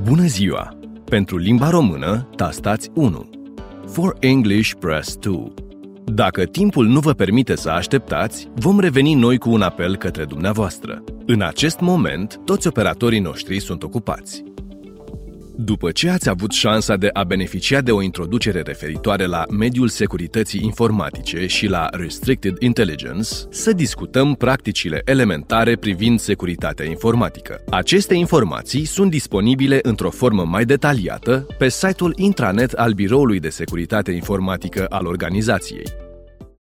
Bună ziua! Pentru limba română, tastați 1. For English, press 2. Dacă timpul nu vă permite să așteptați, vom reveni noi cu un apel către dumneavoastră. În acest moment, toți operatorii noștri sunt ocupați. După ce ați avut șansa de a beneficia de o introducere referitoare la mediul securității informatice și la Restricted Intelligence, să discutăm practicile elementare privind securitatea informatică. Aceste informații sunt disponibile într-o formă mai detaliată pe site-ul intranet al Biroului de Securitate Informatică al organizației.